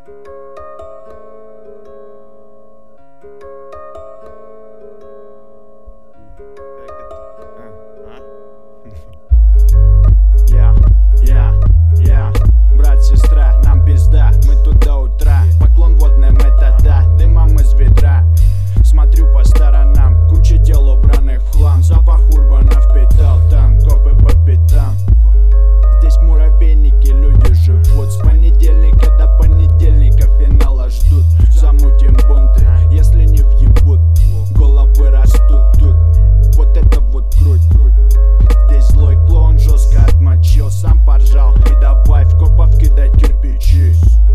Брат, сестра, нам пизда, мы тут до утра. Поклон водным это да, дымом из ведра. Смотрю по сторонам, куча тел убранных в хлам. Запах урбана впитал там, копы по пятам. Здесь муравейники, люди живут. С понедельника до понедельника финала ждут. Замутим бунты, если не въебут, головы растут тут. Вот это вот круть. Здесь злой клоун жестко отмочил, сам поржал. И давай в копов кидать кирпичи.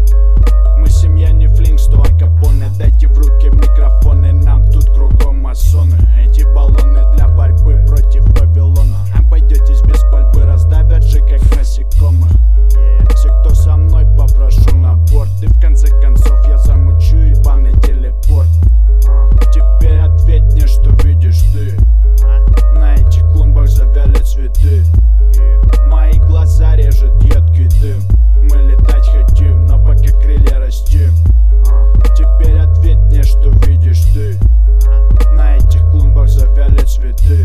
Мы семья не Флинкстон, Капоне. Дайте в руки микрофоны, нам тут кругом масоны. Эти баллоны для борьбы против Вавилона. Обойдетесь без пальбы, раздавят же как насекомых. Все, кто со мной, попрошу на борт. И в конце концов я замучу ебаный телепорт. Теперь ответь мне, что видишь ты. На этих клумбах завяли цветы. Мои глаза режет едкий дым. Мы летать хотим, но пока крылья растим. Теперь ответь мне, что видишь ты. На этих клумбах завяли цветы.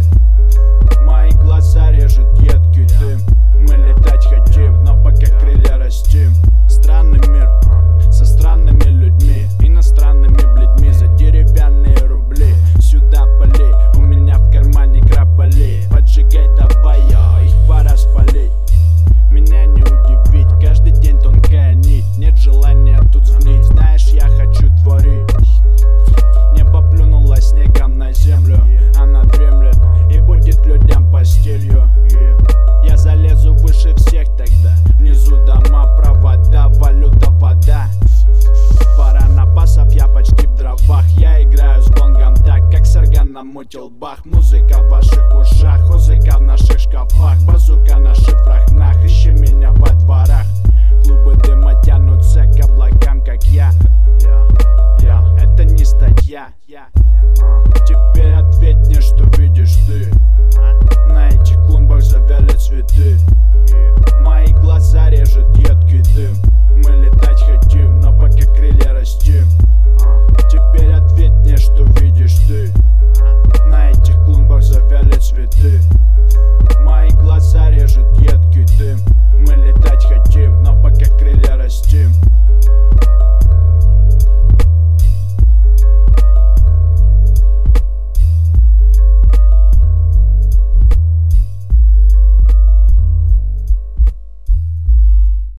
Мои глаза режет едкий дым. Мы летать хотим, но пока крылья растим. Странный мир со странными людьми, иностранными блядьми за деревянные рубли. Сюда полей, у меня в кармане краполей. Поджигай давай, их пора спалить. Меня не удивить, каждый день тонкая нить. Нет желания тут сгнить, знаешь, я хочу творить. Небо плюнуло снегом на землю, она дремлет и будет людям постелью. Я залезу выше всех тогда, внизу дома, провода, валюта, вода. Пара напасов, я почти в дровах. Я играю с гонгом так, как Сарган намутил бах.